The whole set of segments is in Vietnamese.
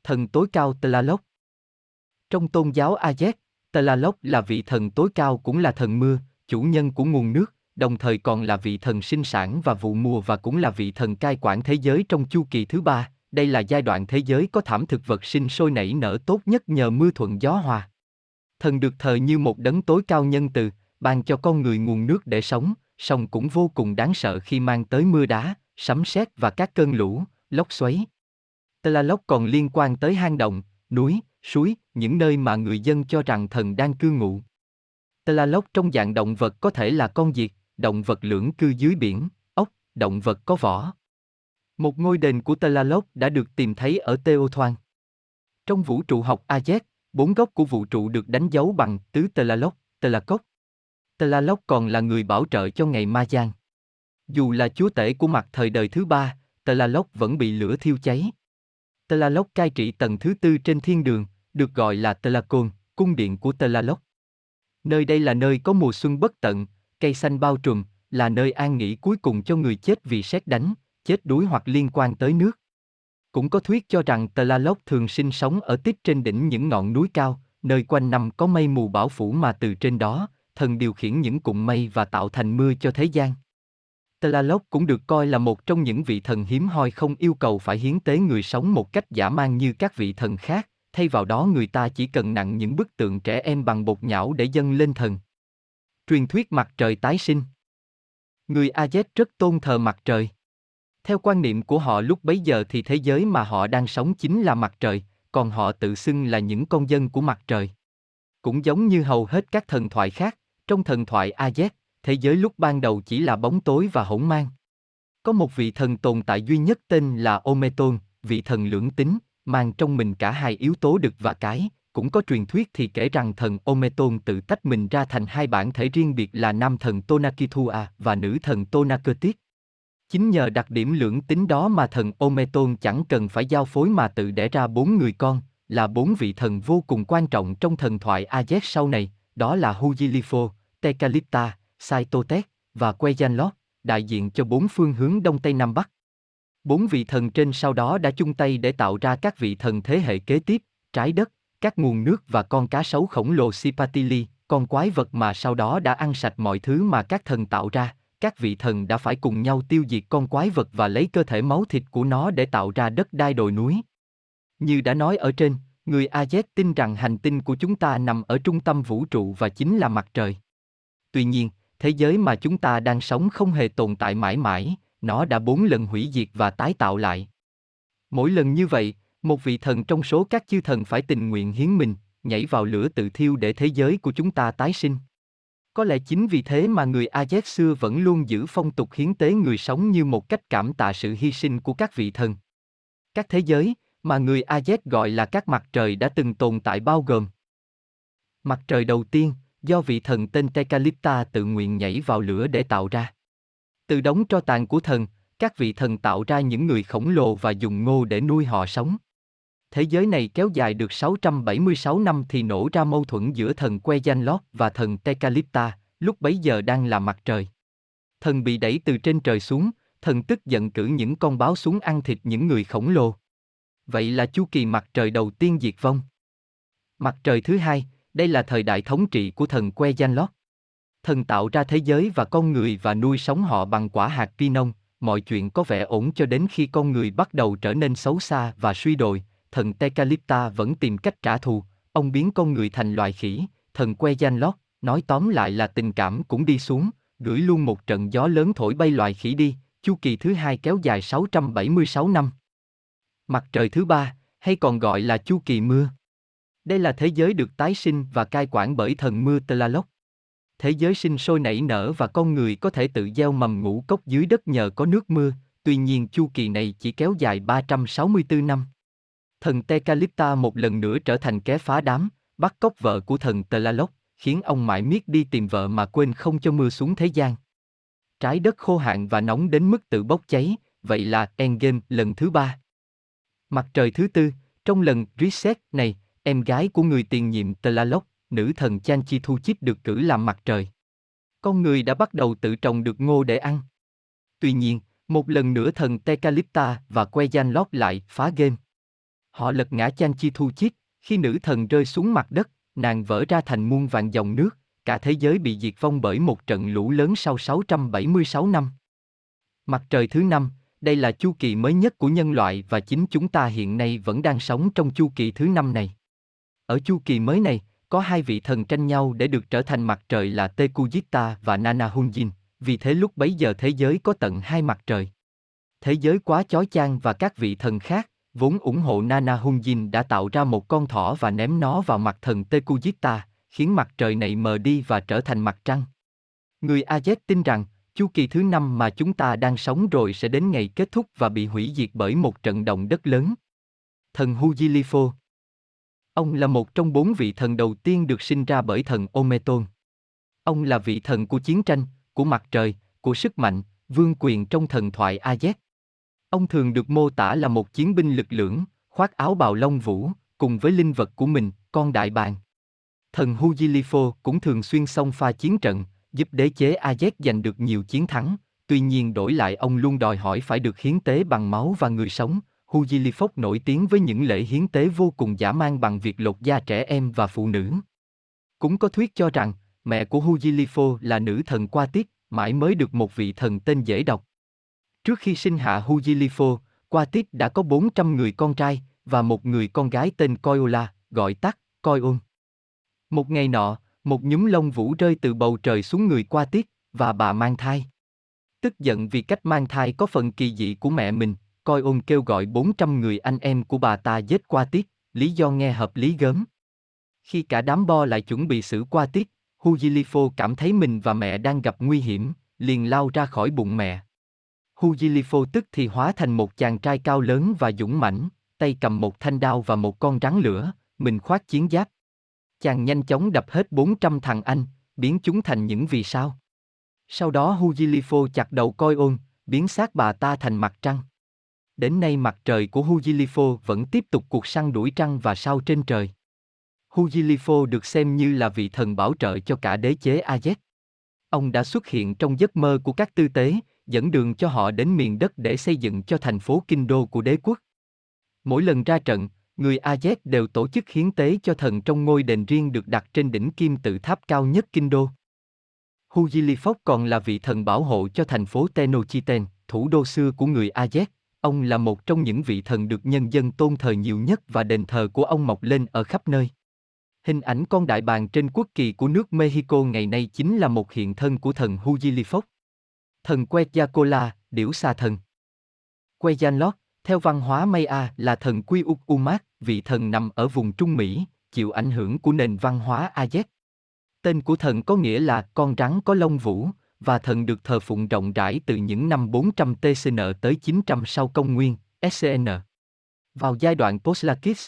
Thần tối cao Tlaloc. Trong tôn giáo Aztec, Tlaloc là vị thần tối cao cũng là thần mưa, chủ nhân của nguồn nước, đồng thời còn là vị thần sinh sản và vụ mùa và cũng là vị thần cai quản thế giới trong chu kỳ thứ ba. Đây là giai đoạn thế giới có thảm thực vật sinh sôi nảy nở tốt nhất nhờ mưa thuận gió hòa. Thần được thờ như một đấng tối cao nhân từ, ban cho con người nguồn nước để sống, song cũng vô cùng đáng sợ khi mang tới mưa đá, sấm sét và các cơn lũ, lốc xoáy. Tlaloc còn liên quan tới hang động, núi, suối, những nơi mà người dân cho rằng thần đang cư ngụ. Tlaloc trong dạng động vật có thể là con diệt, động vật lưỡng cư dưới biển, ốc, động vật có vỏ. Một ngôi đền của Tlaloc đã được tìm thấy ở Teotihuacan. Trong vũ trụ học Aztec, 4 góc của vũ trụ được đánh dấu bằng tứ Tlaloc, Tlacoc. Tlaloc còn là người bảo trợ cho ngày Ma-giang. Dù là chúa tể của mặt thời đời thứ ba, Tlaloc vẫn bị lửa thiêu cháy. Tlaloc cai trị tầng thứ tư trên thiên đường, được gọi là Tlacon, cung điện của Tlaloc. Nơi đây là nơi có mùa xuân bất tận, cây xanh bao trùm, là nơi an nghỉ cuối cùng cho người chết vì sét đánh, chết đuối hoặc liên quan tới nước. Cũng có thuyết cho rằng Tlaloc thường sinh sống ở tít trên đỉnh những ngọn núi cao, nơi quanh năm có mây mù bao phủ mà từ trên đó, thần điều khiển những cụm mây và tạo thành mưa cho thế gian. Tlaloc cũng được coi là một trong những vị thần hiếm hoi không yêu cầu phải hiến tế người sống một cách dã man như các vị thần khác, thay vào đó người ta chỉ cần nặn những bức tượng trẻ em bằng bột nhão để dâng lên thần. Truyền thuyết mặt trời tái sinh. Người Aztec rất tôn thờ mặt trời. Theo quan niệm của họ lúc bấy giờ thì thế giới mà họ đang sống chính là mặt trời, còn họ tự xưng là những con dân của mặt trời. Cũng giống như hầu hết các thần thoại khác, trong thần thoại Aztec, thế giới lúc ban đầu chỉ là bóng tối và hỗn mang. Có một vị thần tồn tại duy nhất tên là Ometon, vị thần lưỡng tính, mang trong mình cả hai yếu tố đực và cái. Cũng có truyền thuyết thì kể rằng thần Ometon tự tách mình ra thành hai bản thể riêng biệt là nam thần Tonakithua và nữ thần Tonakertit. Chính nhờ đặc điểm lưỡng tính đó mà thần Ometon chẳng cần phải giao phối mà tự đẻ ra 4 người con, là 4 vị thần vô cùng quan trọng trong thần thoại Aztec sau này, đó là Hugilifo, Tecalipta, Saitotec và Quetzalcoatl, đại diện cho 4 phương hướng Đông Tây Nam Bắc. 4 vị thần trên sau đó đã chung tay để tạo ra các vị thần thế hệ kế tiếp, trái đất, các nguồn nước và con cá sấu khổng lồ Sipatili, con quái vật mà sau đó đã ăn sạch mọi thứ mà các thần tạo ra. Các vị thần đã phải cùng nhau tiêu diệt con quái vật và lấy cơ thể máu thịt của nó để tạo ra đất đai đồi núi. Như đã nói ở trên, người Aztec tin rằng hành tinh của chúng ta nằm ở trung tâm vũ trụ và chính là mặt trời. Tuy nhiên, thế giới mà chúng ta đang sống không hề tồn tại mãi mãi, nó đã 4 lần hủy diệt và tái tạo lại. Mỗi lần như vậy, một vị thần trong số các chư thần phải tình nguyện hiến mình, nhảy vào lửa tự thiêu để thế giới của chúng ta tái sinh. Có lẽ chính vì thế mà người Aztec xưa vẫn luôn giữ phong tục hiến tế người sống như một cách cảm tạ sự hy sinh của các vị thần. Các thế giới, mà người Aztec gọi là các mặt trời đã từng tồn tại bao gồm: mặt trời đầu tiên, do vị thần tên Tecalipta tự nguyện nhảy vào lửa để tạo ra. Từ đống tro tàn của thần, các vị thần tạo ra những người khổng lồ và dùng ngô để nuôi họ sống. Thế giới này kéo dài được 676 năm thì nổ ra mâu thuẫn giữa thần Quetzalcoatl và thần Tecalipta, lúc bấy giờ đang là mặt trời. Thần bị đẩy từ trên trời xuống, thần tức giận cử những con báo xuống ăn thịt những người khổng lồ. Vậy là chu kỳ mặt trời đầu tiên diệt vong. Mặt trời thứ hai, đây là thời đại thống trị của thần Quetzalcoatl. Thần tạo ra thế giới và con người và nuôi sống họ bằng quả hạt Pinon, mọi chuyện có vẻ ổn cho đến khi con người bắt đầu trở nên xấu xa và suy đồi. Thần Tecalipta vẫn tìm cách trả thù, ông biến con người thành loài khỉ. Thần Quetzalcoatl, nói tóm lại là tình cảm cũng đi xuống, gửi luôn một trận gió lớn thổi bay loài khỉ đi. Chu kỳ thứ hai kéo dài 676 năm. Mặt trời thứ ba, hay còn gọi là chu kỳ mưa. Đây là thế giới được tái sinh và cai quản bởi thần mưa Tlaloc. Thế giới sinh sôi nảy nở và con người có thể tự gieo mầm ngũ cốc dưới đất nhờ có nước mưa, tuy nhiên chu kỳ này chỉ kéo dài 364 năm. Thần Tecalipta một lần nữa trở thành kẻ phá đám, bắt cóc vợ của thần Tlaloc, khiến ông mãi miết đi tìm vợ mà quên không cho mưa xuống thế gian. Trái đất khô hạn và nóng đến mức tự bốc cháy, vậy là Endgame lần thứ ba. Mặt trời thứ tư, trong lần Reset này, em gái của người tiền nhiệm Tlaloc, nữ thần Chanchithuchit được cử làm mặt trời. Con người đã bắt đầu tự trồng được ngô để ăn. Tuy nhiên, một lần nữa thần Tecalipta và Quetzalcoatl lại phá game. Họ lật ngã Chanchi-thu-chit, khi nữ thần rơi xuống mặt đất, nàng vỡ ra thành muôn vàn dòng nước, cả thế giới bị diệt vong bởi một trận lũ lớn sau 676 năm. Mặt trời thứ 5, đây là chu kỳ mới nhất của nhân loại và chính chúng ta hiện nay vẫn đang sống trong chu kỳ thứ 5 này. Ở chu kỳ mới này, có hai vị thần tranh nhau để được trở thành mặt trời là Tekujitta và Nanahunjin, vì thế lúc bấy giờ thế giới có tận hai mặt trời. Thế giới quá chói chang và các vị thần khác, vốn ủng hộ Nanahunjin đã tạo ra một con thỏ và ném nó vào mặt thần Tekujitta, khiến mặt trời này mờ đi và trở thành mặt trăng. Người Aztec tin rằng, chu kỳ thứ 5 mà chúng ta đang sống rồi sẽ đến ngày kết thúc và bị hủy diệt bởi một trận động đất lớn. Thần Hujilifo. Ông là một trong 4 vị thần đầu tiên được sinh ra bởi thần Ometon. Ông là vị thần của chiến tranh, của mặt trời, của sức mạnh, vương quyền trong thần thoại Aztec. Ông thường được mô tả là một chiến binh lực lưỡng, khoác áo bào lông vũ, cùng với linh vật của mình, con đại bàng. Thần Hujilifo cũng thường xuyên xông pha chiến trận, giúp đế chế Aztec giành được nhiều chiến thắng, tuy nhiên đổi lại ông luôn đòi hỏi phải được hiến tế bằng máu và người sống. Hujilifo nổi tiếng với những lễ hiến tế vô cùng dã man bằng việc lột da trẻ em và phụ nữ. Cũng có thuyết cho rằng, mẹ của Hujilifo là nữ thần Qua Tiết, mãi mới được một vị thần tên dễ đọc. Trước khi sinh hạ Hujilifo, Qua Tiết đã có 400 người con trai, và một người con gái tên Koyola, gọi tắt, Koyon. Một ngày nọ, một nhúm lông vũ rơi từ bầu trời xuống người Qua Tiết, và bà mang thai. Tức giận vì cách mang thai có phần kỳ dị của mẹ mình, Koyon kêu gọi 400 người anh em của bà ta giết Qua Tiết, lý do nghe hợp lý gớm. Khi cả đám bo lại chuẩn bị xử Qua Tiết, Hujilifo cảm thấy mình và mẹ đang gặp nguy hiểm, liền lao ra khỏi bụng mẹ. Hujilifo tức thì hóa thành một chàng trai cao lớn và dũng mãnh, tay cầm một thanh đao và một con rắn lửa, mình khoác chiến giáp. Chàng nhanh chóng đập hết 400 thằng anh, biến chúng thành những vì sao. Sau đó Hujilifo chặt đầu Koyon, biến xác bà ta thành mặt trăng. Đến nay mặt trời của Hujilifo vẫn tiếp tục cuộc săn đuổi trăng và sao trên trời. Hujilifo được xem như là vị thần bảo trợ cho cả đế chế Aztec. Ông đã xuất hiện trong giấc mơ của các tư tế, dẫn đường cho họ đến miền đất để xây dựng cho thành phố kinh đô của đế quốc. Mỗi lần ra trận, người Aztec đều tổ chức hiến tế cho thần trong ngôi đền riêng được đặt trên đỉnh kim tự tháp cao nhất kinh đô. Hujilifo còn là vị thần bảo hộ cho thành phố Tenochtitlan, thủ đô xưa của người Aztec. Ông là một trong những vị thần được nhân dân tôn thờ nhiều nhất và đền thờ của ông mọc lên ở khắp nơi. Hình ảnh con đại bàng trên quốc kỳ của nước Mexico ngày nay chính là một hiện thân của thần Hujilifo. Thần Quetzalcoatl, điểu xà thần. Quetzalcoatl, theo văn hóa Maya là thần Cuauhtémoc, vị thần nằm ở vùng Trung Mỹ, chịu ảnh hưởng của nền văn hóa Aztec. Tên của thần có nghĩa là con rắn có lông vũ, và thần được thờ phụng rộng rãi từ những năm 400 TCN tới 900 sau công nguyên, SCN. Vào giai đoạn Post-Lakis,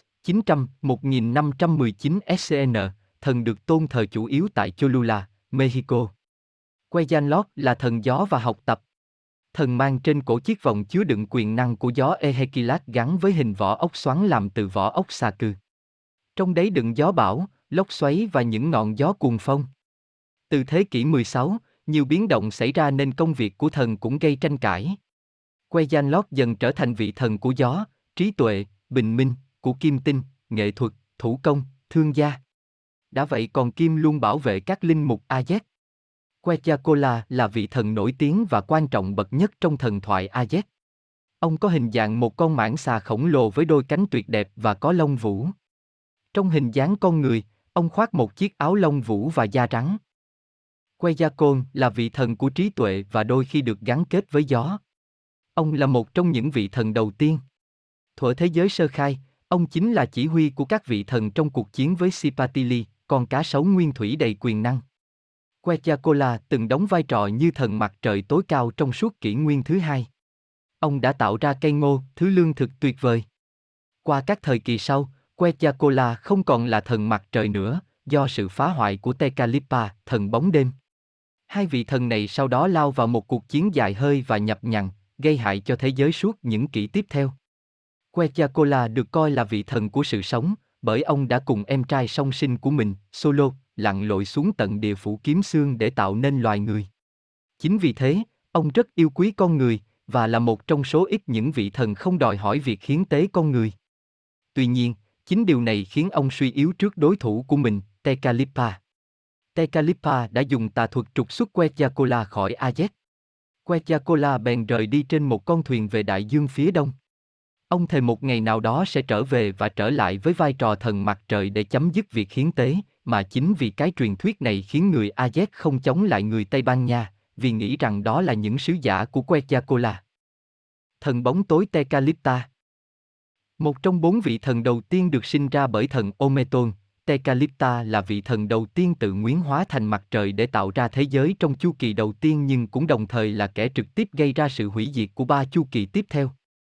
1519 SCN, thần được tôn thờ chủ yếu tại Cholula, Mexico. Quetzalcoatl là thần gió và học tập. Thần mang trên cổ chiếc vòng chứa đựng quyền năng của gió Ehekilat gắn với hình vỏ ốc xoắn làm từ vỏ ốc xà cừ. Trong đấy đựng gió bão, lốc xoáy và những ngọn gió cuồng phong. Từ thế kỷ 16, nhiều biến động xảy ra nên công việc của thần cũng gây tranh cãi. Quetzalcoatl dần trở thành vị thần của gió, trí tuệ, bình minh, của kim tinh, nghệ thuật, thủ công, thương gia. Đã vậy còn Kim luôn bảo vệ các linh mục Aztec. Quetzalcoatl là vị thần nổi tiếng và quan trọng bậc nhất trong thần thoại Aztec. Ông có hình dạng một con mãng xà khổng lồ với đôi cánh tuyệt đẹp và có lông vũ. Trong hình dáng con người, ông khoác một chiếc áo lông vũ và da rắn. Quetzalcoatl là vị thần của trí tuệ và đôi khi được gắn kết với gió. Ông là một trong những vị thần đầu tiên. Thuở thế giới sơ khai, ông chính là chỉ huy của các vị thần trong cuộc chiến với Cipatili, con cá sấu nguyên thủy đầy quyền năng. Quetzalcoatl từng đóng vai trò như thần mặt trời tối cao trong suốt kỷ nguyên thứ hai. Ông đã tạo ra cây ngô, thứ lương thực tuyệt vời. Qua các thời kỳ sau, Quetzalcoatl không còn là thần mặt trời nữa, do sự phá hoại của Tecalipa, thần bóng đêm. Hai vị thần này sau đó lao vào một cuộc chiến dài hơi và nhập nhằng, gây hại cho thế giới suốt những kỷ tiếp theo. Quetzalcoatl được coi là vị thần của sự sống, bởi ông đã cùng em trai song sinh của mình, Solo, lặn lội xuống tận địa phủ kiếm xương để tạo nên loài người. Chính vì thế, ông rất yêu quý con người, và là một trong số ít những vị thần không đòi hỏi việc hiến tế con người. Tuy nhiên, chính điều này khiến ông suy yếu trước đối thủ của mình, Tecalipa. Tecalipa đã dùng tà thuật trục xuất Quetzalcoatl khỏi Ajax. Quetzalcoatl bèn rời đi trên một con thuyền về đại dương phía đông. Ông thề một ngày nào đó sẽ trở về và trở lại với vai trò thần mặt trời để chấm dứt việc hiến tế, mà chính vì cái truyền thuyết này khiến người Ajax không chống lại người Tây Ban Nha, vì nghĩ rằng đó là những sứ giả của Quetzalcoatl. Thần bóng tối Tecalipta. Một trong 4 vị thần đầu tiên được sinh ra bởi thần Ometon, Tecalipta là vị thần đầu tiên tự nguyên hóa thành mặt trời để tạo ra thế giới trong chu kỳ đầu tiên, nhưng cũng đồng thời là kẻ trực tiếp gây ra sự hủy diệt của 3 chu kỳ tiếp theo.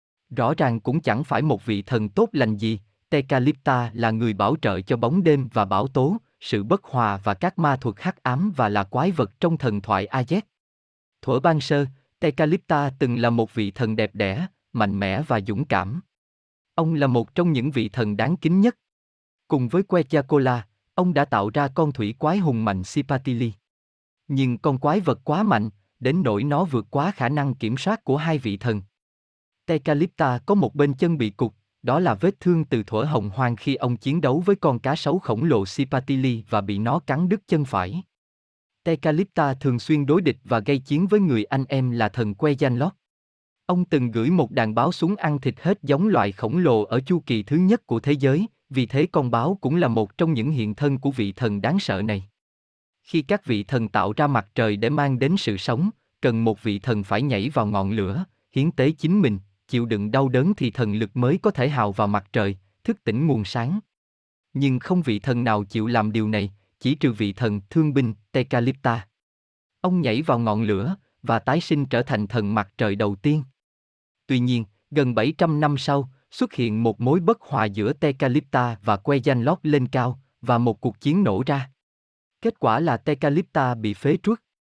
Rõ ràng cũng chẳng phải một vị thần tốt lành gì, Tecalipta là người bảo trợ cho bóng đêm và bão tố, sự bất hòa và các ma thuật hắc ám, và là quái vật trong thần thoại Ajax. Thuở ban sơ, Tecalipta từng là một vị thần đẹp đẽ, mạnh mẽ và dũng cảm. Ông là một trong những vị thần đáng kính nhất. Cùng với Quetzalcoatl, ông đã tạo ra con thủy quái hùng mạnh Cipatili. Nhưng con quái vật quá mạnh, đến nỗi nó vượt quá khả năng kiểm soát của hai vị thần. Tecalipta có một bên chân bị cụt, đó là vết thương từ thuở hồng hoang khi ông chiến đấu với con cá sấu khổng lồ Cipatili và bị nó cắn đứt chân phải. Tecalipta thường xuyên đối địch và gây chiến với người anh em là thần Quetzalcoatl. Ông từng gửi một đàn báo súng ăn thịt hết giống loài khổng lồ ở chu kỳ thứ nhất của thế giới, vì thế con báo cũng là một trong những hiện thân của vị thần đáng sợ này. Khi các vị thần tạo ra mặt trời để mang đến sự sống, cần một vị thần phải nhảy vào ngọn lửa, hiến tế chính mình, chịu đựng đau đớn thì thần lực mới có thể hào vào mặt trời, thức tỉnh nguồn sáng. Nhưng không vị thần nào chịu làm điều này, chỉ trừ vị thần thương binh, Tecalipta. Ông nhảy vào ngọn lửa, và tái sinh trở thành thần mặt trời đầu tiên. Tuy nhiên, gần 700 năm sau, xuất hiện một mối bất hòa giữa Tecalipta và Quetzalcoatl lên cao, và một cuộc chiến nổ ra. Kết quả là Tecalipta bị phế truất.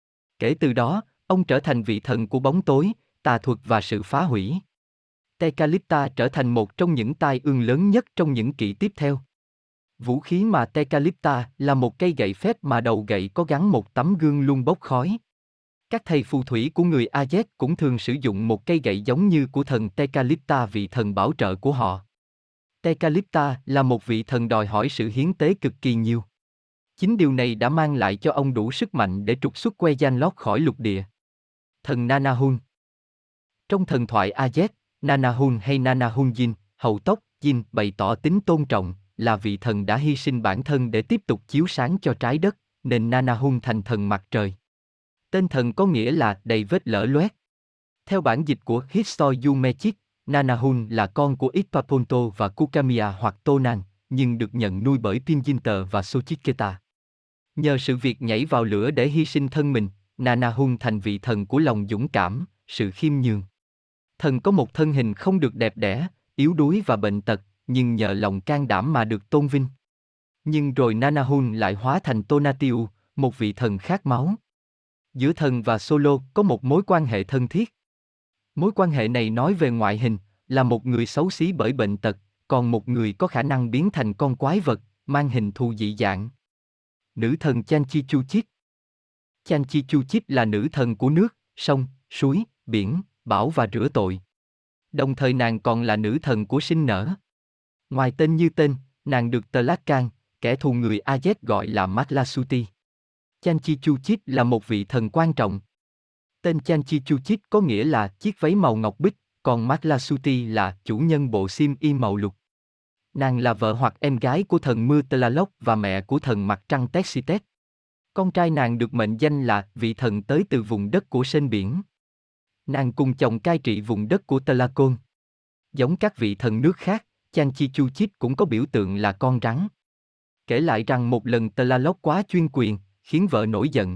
Kể từ đó, ông trở thành vị thần của bóng tối, tà thuật và sự phá hủy. Tecalipta trở thành một trong những tai ương lớn nhất trong những kỷ tiếp theo. Vũ khí mà Tecalipta là một cây gậy phép mà đầu gậy có gắn một tấm gương luôn bốc khói. Các thầy phù thủy của người Ajax cũng thường sử dụng một cây gậy giống như của thần Tecalipta, vị thần bảo trợ của họ. Tecalipta là một vị thần đòi hỏi sự hiến tế cực kỳ nhiều. Chính điều này đã mang lại cho ông đủ sức mạnh để trục xuất Quetzalcoatl khỏi lục địa. Thần Nanahun. Trong thần thoại Ajax, Nanahun hay Nanahun Jin, hầu tộc Jin, bày tỏ tính tôn trọng, là vị thần đã hy sinh bản thân để tiếp tục chiếu sáng cho trái đất, nên Nanahun thành thần mặt trời. Tên thần có nghĩa là đầy vết lở loét. Theo bản dịch của History You Magic, Nanahun là con của Ipaponto và Kukamia hoặc Tonan, nhưng được nhận nuôi bởi Pinjinter và Xochitl. Nhờ sự việc nhảy vào lửa để hy sinh thân mình, Nanahun thành vị thần của lòng dũng cảm, sự khiêm nhường. Thần có một thân hình không được đẹp đẽ, yếu đuối và bệnh tật, nhưng nhờ lòng can đảm mà được tôn vinh. Nhưng rồi Nanahun lại hóa thành Tonatiuh, một vị thần khát máu. Giữa thần và Solo có một mối quan hệ thân thiết. Mối quan hệ này nói về ngoại hình, là một người xấu xí bởi bệnh tật, còn một người có khả năng biến thành con quái vật, mang hình thù dị dạng. Nữ thần Chanchichuchit. Chanchichuchit là nữ thần của nước, sông, suối, biển, bão và rửa tội. Đồng thời nàng còn là nữ thần của sinh nở. Ngoài tên như tên, nàng được Tlacan, kẻ thù người Ajax gọi là Matlasuti. Chanchichuchit là một vị thần quan trọng. Tên Chanchichuchit có nghĩa là chiếc váy màu ngọc bích, còn Matlasuti là chủ nhân bộ xiêm y màu lục. Nàng là vợ hoặc em gái của thần mưa Tlaloc và mẹ của thần mặt trăng Texitet. Con trai nàng được mệnh danh là vị thần tới từ vùng đất của sên biển. Nàng cùng chồng cai trị vùng đất của Tlacon. Giống các vị thần nước khác, Chanchichuchit cũng có biểu tượng là con rắn. Kể lại rằng một lần Tlaloc quá chuyên quyền, khiến vợ nổi giận.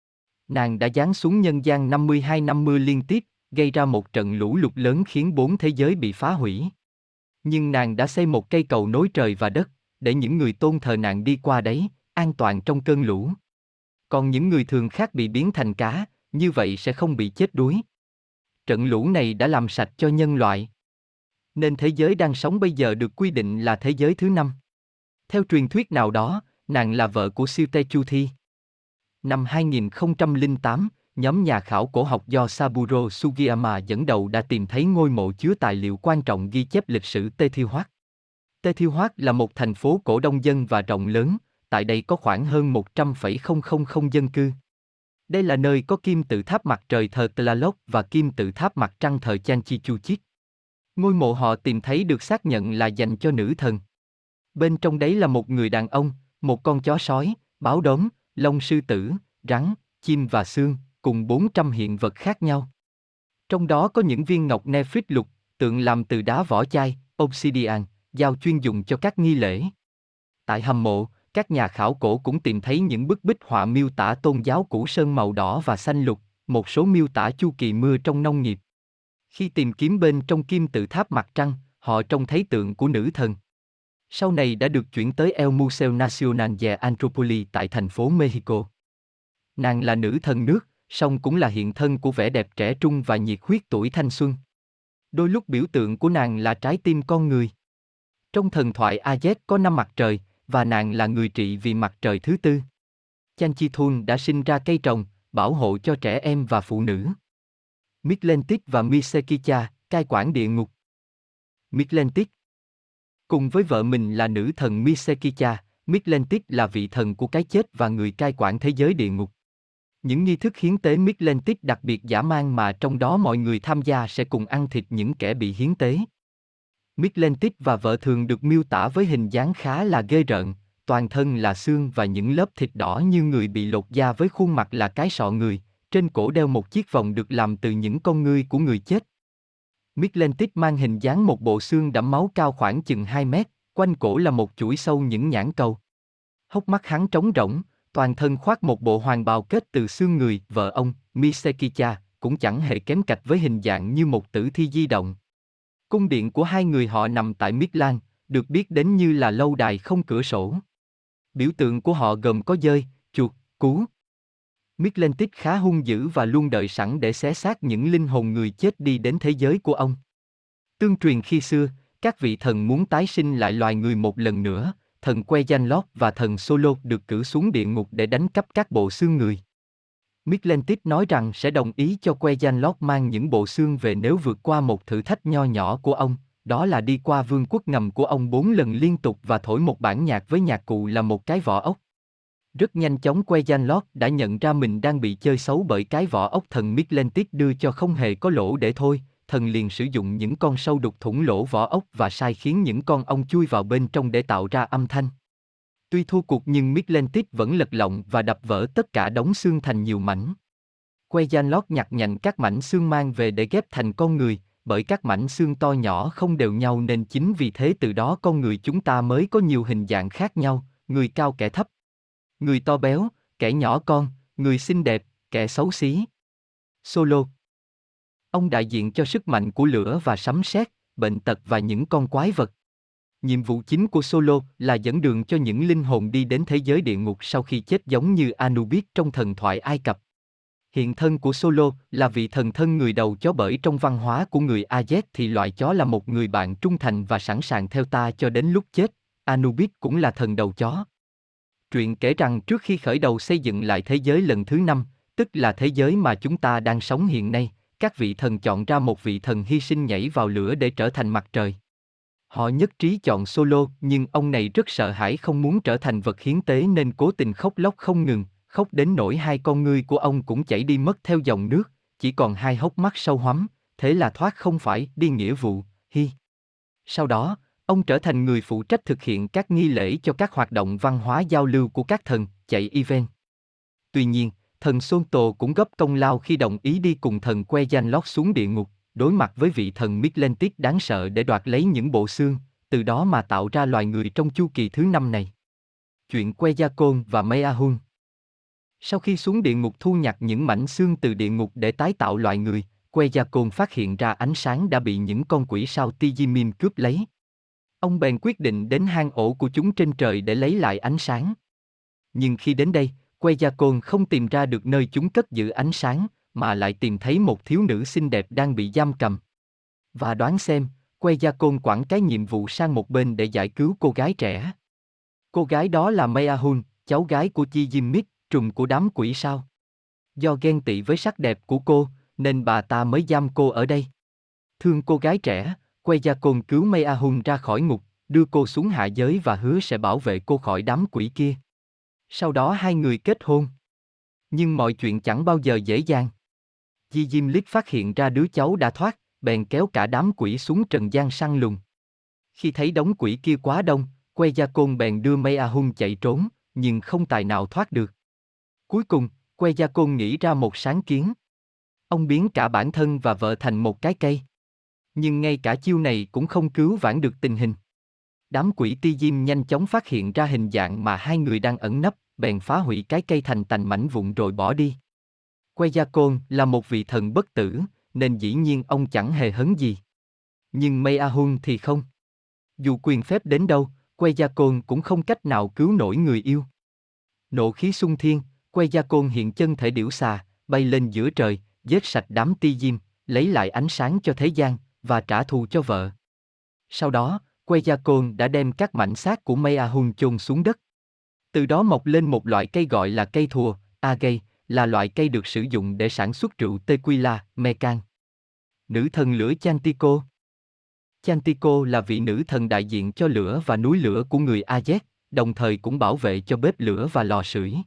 Nàng đã giáng xuống nhân gian 52 năm mưa liên tiếp, gây ra một trận lũ lụt lớn khiến 4 thế giới bị phá hủy. Nhưng nàng đã xây một cây cầu nối trời và đất, để những người tôn thờ nàng đi qua đấy, an toàn trong cơn lũ. Còn những người thường khác bị biến thành cá, như vậy sẽ không bị chết đuối. Trận lũ này đã làm sạch cho nhân loại. Nên thế giới đang sống bây giờ được quy định là thế giới thứ 5. Theo truyền thuyết nào đó, nàng là vợ của siêu Techuthi. Năm 2008, nhóm nhà khảo cổ học do Saburo Sugiyama dẫn đầu đã tìm thấy ngôi mộ chứa tài liệu quan trọng ghi chép lịch sử Teotihuacan. Tê Thiêu Hoác là một thành phố cổ đông dân và rộng lớn, tại đây có khoảng hơn 100,000 dân cư. Đây là nơi có kim tự tháp mặt trời thờ Tlaloc và kim tự tháp mặt trăng thờ Chanchichuchit. Ngôi mộ họ tìm thấy được xác nhận là dành cho nữ thần. Bên trong đấy là một người đàn ông, một con chó sói, báo đốm, lông sư tử, rắn, chim và xương, cùng 400 hiện vật khác nhau. Trong đó có những viên ngọc Nephrit lục, tượng làm từ đá vỏ chai, obsidian, dao chuyên dùng cho các nghi lễ. Tại hầm mộ, các nhà khảo cổ cũng tìm thấy những bức bích họa miêu tả tôn giáo củ sơn màu đỏ và xanh lục, một số miêu tả chu kỳ mưa trong nông nghiệp. Khi tìm kiếm bên trong kim tự tháp mặt trăng, họ trông thấy tượng của nữ thần. Sau này đã được chuyển tới El Museo Nacional de Antropoli tại thành phố Mexico. Nàng là nữ thần nước, song cũng là hiện thân của vẻ đẹp trẻ trung và nhiệt huyết tuổi thanh xuân. Đôi lúc biểu tượng của nàng là trái tim con người. Trong thần thoại Aztec có 5 mặt trời, và nàng là người trị vì mặt trời thứ tư. Chanchithun đã sinh ra cây trồng, bảo hộ cho trẻ em và phụ nữ. Mictlantecuhtli và Misekicha, cai quản địa ngục. Mictlantecuhtli cùng với vợ mình là nữ thần Misekicha, Mictlantecuhtli là vị thần của cái chết và người cai quản thế giới địa ngục. Những nghi thức hiến tế Mictlantecuhtli đặc biệt dã man mà trong đó mọi người tham gia sẽ cùng ăn thịt những kẻ bị hiến tế. Mictlantecuhtli và vợ thường được miêu tả với hình dáng khá là ghê rợn, toàn thân là xương và những lớp thịt đỏ như người bị lột da với khuôn mặt là cái sọ người, trên cổ đeo một chiếc vòng được làm từ những con ngươi của người chết. Mictlantecuhtli mang hình dáng một bộ xương đẫm máu cao khoảng chừng 2 mét, quanh cổ là một chuỗi sâu những nhãn cầu. Hốc mắt hắn trống rỗng, toàn thân khoác một bộ hoàng bào kết từ xương người. Vợ ông, Misekicha, cũng chẳng hề kém cạnh với hình dạng như một tử thi di động. Cung điện của hai người họ nằm tại Mictlan, được biết đến như là lâu đài không cửa sổ. Biểu tượng của họ gồm có dơi, chuột, cú. Mictlantecuhtli khá hung dữ và luôn đợi sẵn để xé xác những linh hồn người chết đi đến thế giới của ông. Tương truyền khi xưa, các vị thần muốn tái sinh lại loài người một lần nữa, thần Quetzalcoatl và thần Xolotl được cử xuống địa ngục để đánh cắp các bộ xương người. Mictlantecuhtli nói rằng sẽ đồng ý cho Quetzalcoatl mang những bộ xương về nếu vượt qua một thử thách nho nhỏ của ông, đó là đi qua vương quốc ngầm của ông 4 lần liên tục và thổi một bản nhạc với nhạc cụ là một cái vỏ ốc. Rất nhanh chóng Quetzalcoatl đã nhận ra mình đang bị chơi xấu bởi cái vỏ ốc thần Mictlantecuhtli đưa cho không hề có lỗ để thôi, thần liền sử dụng những con sâu đục thủng lỗ vỏ ốc và sai khiến những con ong chui vào bên trong để tạo ra âm thanh. Tuy thua cuộc nhưng Mictlantecuhtli vẫn lật lọng và đập vỡ tất cả đống xương thành nhiều mảnh. Quetzalcoatl nhặt nhạnh các mảnh xương mang về để ghép thành con người, bởi các mảnh xương to nhỏ không đều nhau nên chính vì thế từ đó con người chúng ta mới có nhiều hình dạng khác nhau, người cao kẻ thấp, người to béo, kẻ nhỏ con, người xinh đẹp, kẻ xấu xí. Solo. Ông đại diện cho sức mạnh của lửa và sấm sét, bệnh tật và những con quái vật. Nhiệm vụ chính của Solo là dẫn đường cho những linh hồn đi đến thế giới địa ngục sau khi chết giống như Anubis trong thần thoại Ai Cập. Hiện thân của Solo là vị thần thân người đầu chó bởi trong văn hóa của người Aztec thì loại chó là một người bạn trung thành và sẵn sàng theo ta cho đến lúc chết. Anubis cũng là thần đầu chó. Truyện kể rằng trước khi khởi đầu xây dựng lại thế giới lần thứ 5, tức là thế giới mà chúng ta đang sống hiện nay, các vị thần chọn ra một vị thần hy sinh nhảy vào lửa để trở thành mặt trời. Họ nhất trí chọn Solo, nhưng ông này rất sợ hãi không muốn trở thành vật hiến tế nên cố tình khóc lóc không ngừng, khóc đến nỗi hai con ngươi của ông cũng chảy đi mất theo dòng nước, chỉ còn hai hốc mắt sâu hoắm, thế là thoát không phải đi nghĩa vụ, hi. Sau đó, ông trở thành người phụ trách thực hiện các nghi lễ cho các hoạt động văn hóa giao lưu của các thần, chạy event. Tuy nhiên, thần Sonto cũng góp công lao khi đồng ý đi cùng thần Quetzalcoatl xuống địa ngục, đối mặt với vị thần Mictlantecuhtli đáng sợ để đoạt lấy những bộ xương, từ đó mà tạo ra loài người trong chu kỳ thứ 5 này. Chuyện Quetzalcoatl và Mayahun. Sau khi xuống địa ngục thu nhặt những mảnh xương từ địa ngục để tái tạo loài người, Quetzalcoatl phát hiện ra ánh sáng đã bị những con quỷ sao Tijimim cướp lấy. Ông bèn quyết định đến hang ổ của chúng trên trời để lấy lại ánh sáng. Nhưng khi đến đây, Quetzalcoatl không tìm ra được nơi chúng cất giữ ánh sáng, mà lại tìm thấy một thiếu nữ xinh đẹp đang bị giam cầm. Và đoán xem, Quetzalcoatl quẳng cái nhiệm vụ sang một bên để giải cứu cô gái trẻ. Cô gái đó là Mayahun, cháu gái của Tijimit, trùm của đám quỷ sao. Do ghen tị với sắc đẹp của cô, nên bà ta mới giam cô ở đây. Thương cô gái trẻ, Quetzalcoatl cứu Mayahun ra khỏi ngục, đưa cô xuống hạ giới và hứa sẽ bảo vệ cô khỏi đám quỷ kia. Sau đó hai người kết hôn. Nhưng mọi chuyện chẳng bao giờ dễ dàng. Di Diêm Lích phát hiện ra đứa cháu đã thoát, bèn kéo cả đám quỷ xuống trần gian săn lùng. Khi thấy đống quỷ kia quá đông, Que Gia Côn bèn đưa Mây A Hung chạy trốn, nhưng không tài nào thoát được. Cuối cùng, Que Gia Côn nghĩ ra một sáng kiến. Ông biến cả bản thân và vợ thành một cái cây. Nhưng ngay cả chiêu này cũng không cứu vãn được tình hình. Đám quỷ Ti Diêm nhanh chóng phát hiện ra hình dạng mà hai người đang ẩn nấp, bèn phá hủy cái cây thành tành mảnh vụn rồi bỏ đi. Que Gia Côn là một vị thần bất tử, nên dĩ nhiên ông chẳng hề hấn gì. Nhưng Mây A Hun thì không. Dù quyền phép đến đâu, Que Gia Côn cũng không cách nào cứu nổi người yêu. Nộ khí xung thiên, Que Gia Côn hiện chân thể điểu xà, bay lên giữa trời, giết sạch đám Ti Diêm, lấy lại ánh sáng cho thế gian, và trả thù cho vợ. Sau đó, Que Gia Côn đã đem các mảnh xác của Mây A Hun chôn xuống đất. Từ đó mọc lên một loại cây gọi là cây thùa, agave, là loại cây được sử dụng để sản xuất rượu tequila, mecan. Nữ thần lửa Chantico. Chantico là vị nữ thần đại diện cho lửa và núi lửa của người Aztec, đồng thời cũng bảo vệ cho bếp lửa và lò sưởi.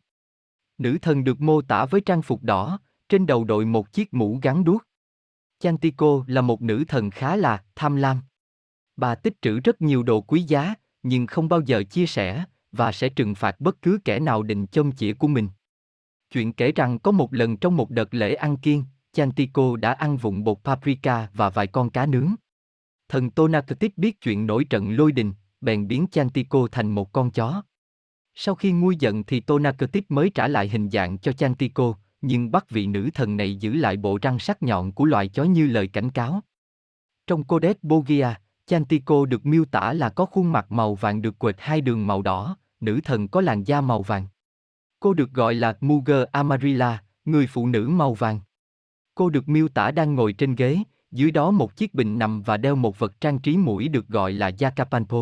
Nữ thần được mô tả với trang phục đỏ, trên đầu đội một chiếc mũ gắn đuốc. Chantico là một nữ thần khá là tham lam. Bà tích trữ rất nhiều đồ quý giá, nhưng không bao giờ chia sẻ, và sẽ trừng phạt bất cứ kẻ nào định châm chĩa của mình. Chuyện kể rằng có một lần trong một đợt lễ ăn kiêng, Chantico đã ăn vụn bột paprika và vài con cá nướng. Thần Tonatiuh biết chuyện nổi trận lôi đình, bèn biến Chantico thành một con chó. Sau khi nguôi giận thì Tonatiuh mới trả lại hình dạng cho Chantico, nhưng bắt vị nữ thần này giữ lại bộ răng sắc nhọn của loài chó như lời cảnh cáo. Trong Codex Borgia, Chantico được miêu tả là có khuôn mặt màu vàng được quệt hai đường màu đỏ, nữ thần có làn da màu vàng. Cô được gọi là Mujer Amarilla, người phụ nữ màu vàng. Cô được miêu tả đang ngồi trên ghế, dưới đó một chiếc bình nằm và đeo một vật trang trí mũi được gọi là Yacapanpo.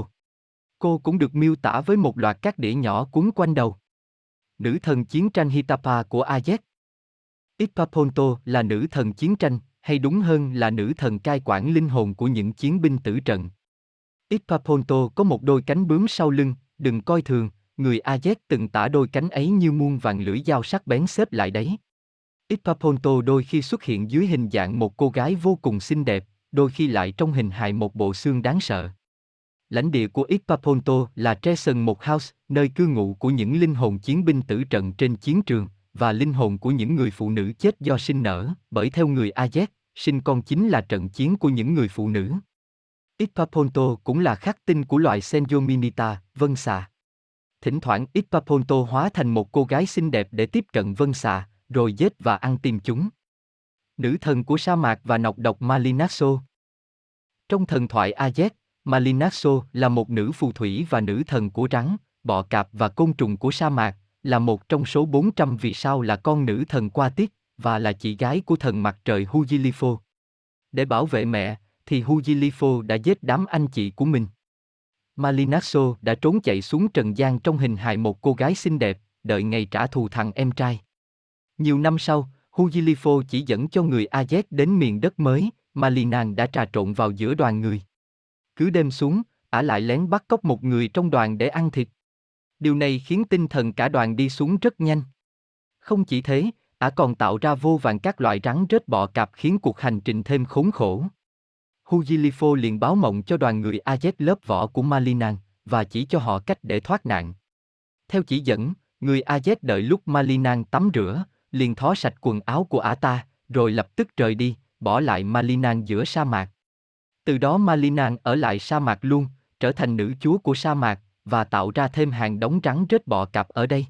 Cô cũng được miêu tả với một loạt các đĩa nhỏ quấn quanh đầu. Nữ thần chiến tranh Hitapa của Aztec. Ipaponto là nữ thần chiến tranh, hay đúng hơn là nữ thần cai quản linh hồn của những chiến binh tử trận. Ipaponto có một đôi cánh bướm sau lưng, đừng coi thường, người Aztec từng tả đôi cánh ấy như muôn vàn lưỡi dao sắc bén xếp lại đấy. Ipaponto đôi khi xuất hiện dưới hình dạng một cô gái vô cùng xinh đẹp, đôi khi lại trong hình hài một bộ xương đáng sợ. Lãnh địa của Ipaponto là Treson một House, nơi cư ngụ của những linh hồn chiến binh tử trận trên chiến trường, và linh hồn của những người phụ nữ chết do sinh nở, bởi theo người Aztec, sinh con chính là trận chiến của những người phụ nữ. Ipaponto cũng là khắc tinh của loài Senjominita, vân xà. Thỉnh thoảng Ipaponto hóa thành một cô gái xinh đẹp để tiếp cận vân xà, rồi giết và ăn tim chúng. Nữ thần của sa mạc và nọc độc Malinaxo. Trong thần thoại Aztec, Malinaxo là một nữ phù thủy và nữ thần của rắn, bọ cạp và côn trùng của sa mạc, là một trong số 400 vì sao là con nữ thần Qua Tiết, và là chị gái của thần mặt trời Hugilifo. Để bảo vệ mẹ, thì Hugilifo đã giết đám anh chị của mình. Malinaxo đã trốn chạy xuống trần gian trong hình hài một cô gái xinh đẹp, đợi ngày trả thù thằng em trai. Nhiều năm sau, Hugilifo chỉ dẫn cho người Aztec đến miền đất mới, Malinan đã trà trộn vào giữa đoàn người. Cứ đêm xuống, ả lại lén bắt cóc một người trong đoàn để ăn thịt. Điều này khiến tinh thần cả đoàn đi xuống rất nhanh. Không chỉ thế, ả còn tạo ra vô vàn các loại rắn rết bọ cạp khiến cuộc hành trình thêm khốn khổ. Hugilifo liền báo mộng cho đoàn người Aztec lớp vỏ của Malinan, và chỉ cho họ cách để thoát nạn. Theo chỉ dẫn, người Aztec đợi lúc Malinan tắm rửa, liền thó sạch quần áo của ả ta, rồi lập tức rời đi, bỏ lại Malinan giữa sa mạc. Từ đó Malinan ở lại sa mạc luôn, trở thành nữ chúa của sa mạc, và tạo ra thêm hàng đống rắn rết bọ cạp ở đây.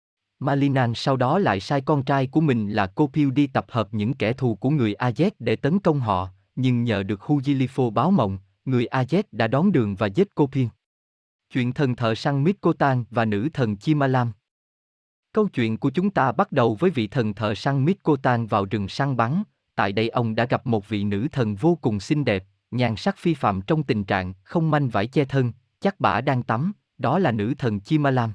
Malinan sau đó lại sai con trai của mình là Copiu đi tập hợp những kẻ thù của người Aztec để tấn công họ, nhưng nhờ được Hugilifo báo mộng, người Aztec đã đón đường và giết Copiu. Chuyện thần thợ săn Mizcotan và nữ thần Chimalam. Câu chuyện của chúng ta bắt đầu với vị thần thợ săn Mizcotan vào rừng săn bắn. Tại đây ông đã gặp một vị nữ thần vô cùng xinh đẹp, nhan sắc phi phàm trong tình trạng không manh vải che thân, chắc bả đang tắm, đó là nữ thần Chimalam.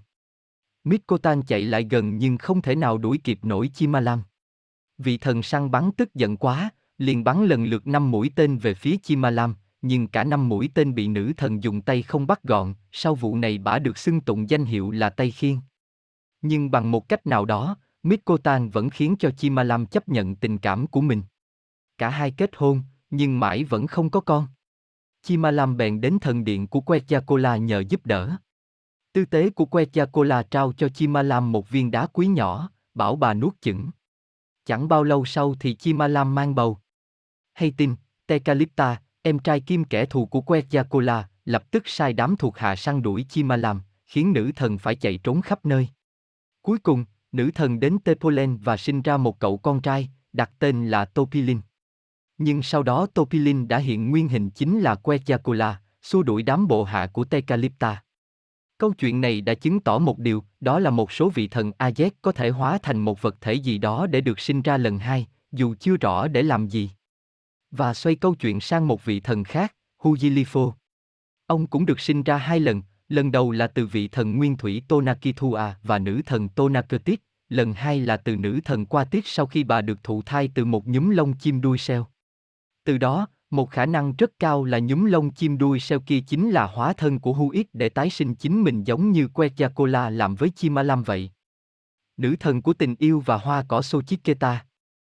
Mizcotan chạy lại gần nhưng không thể nào đuổi kịp nổi Chimalam. Vị thần săn bắn tức giận quá, liền bắn lần lượt 5 mũi tên về phía Chimalam, nhưng cả 5 mũi tên bị nữ thần dùng tay không bắt gọn, sau vụ này bả được xưng tụng danh hiệu là tay khiên. Nhưng bằng một cách nào đó, Mikotan vẫn khiến cho Chimalam chấp nhận tình cảm của mình. Cả hai kết hôn, nhưng mãi vẫn không có con. Chimalam bèn đến thần điện của Quetzalcoatl nhờ giúp đỡ. Tư tế của Quetzalcoatl trao cho Chimalam một viên đá quý nhỏ, bảo bà nuốt chửng. Chẳng bao lâu sau thì Chimalam mang bầu. Hay tin, Tecalipta, em trai kim kẻ thù của Quetzalcoatl, lập tức sai đám thuộc hạ săn đuổi Chimalam, khiến nữ thần phải chạy trốn khắp nơi. Cuối cùng, nữ thần đến Tepolen và sinh ra một cậu con trai, đặt tên là Topilin. Nhưng sau đó Topilin đã hiện nguyên hình chính là Quetzalcoatl, xua đuổi đám bộ hạ của Tecalipta. Câu chuyện này đã chứng tỏ một điều, đó là một số vị thần Aztec có thể hóa thành một vật thể gì đó để được sinh ra lần hai, dù chưa rõ để làm gì. Và xoay câu chuyện sang một vị thần khác, Hugilifo. Ông cũng được sinh ra 2 lần, lần đầu là từ vị thần nguyên thủy Tonakithua và nữ thần Tonakertit, lần hai là từ nữ thần Qatit sau khi bà được thụ thai từ một nhúm lông chim đuôi seo. Từ đó, một khả năng rất cao là nhúm lông chim đuôi seo kia chính là hóa thân của Huit để tái sinh chính mình giống như Quetzalcoatl làm với Chimalam vậy. Nữ thần của tình yêu và hoa cỏ Xochitl.